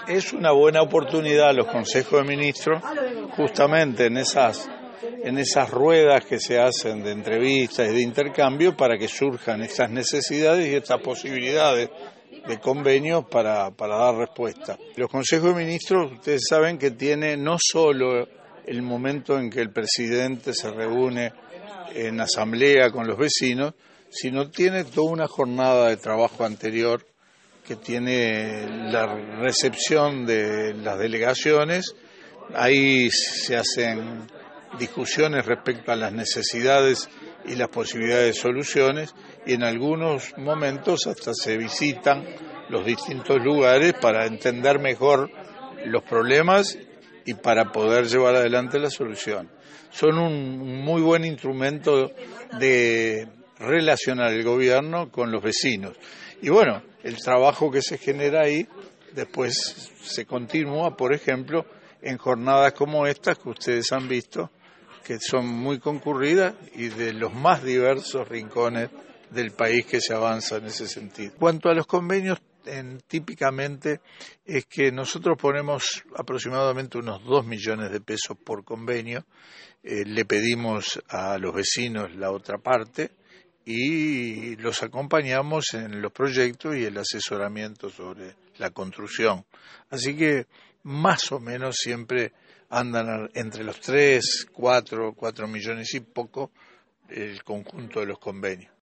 Es una buena oportunidad los consejos de ministros, justamente en esas ruedas que se hacen de entrevistas y de intercambio, para que surjan estas necesidades y estas posibilidades de convenios para dar respuesta. Los consejos de ministros, ustedes saben que tiene no solo el momento en que el presidente se reúne en asamblea con los vecinos, sino tiene toda una jornada de trabajo anterior que tiene la recepción de las delegaciones. Ahí se hacen discusiones respecto a las necesidades y las posibilidades de soluciones, y en algunos momentos hasta se visitan los distintos lugares para entender mejor los problemas y para poder llevar adelante la solución. Son un muy buen instrumento de relacionar el gobierno con los vecinos. Y bueno, el trabajo que se genera ahí después se continúa, por ejemplo, en jornadas como estas que ustedes han visto, que son muy concurridas y de los más diversos rincones del país que se avanza en ese sentido. En cuanto a los convenios, típicamente es que nosotros ponemos aproximadamente unos 2 millones de pesos por convenio, le pedimos a los vecinos la otra parte y los acompañamos en los proyectos y el asesoramiento sobre la construcción. Así que más o menos siempre andan entre los 3, 4 millones y poco el conjunto de los convenios.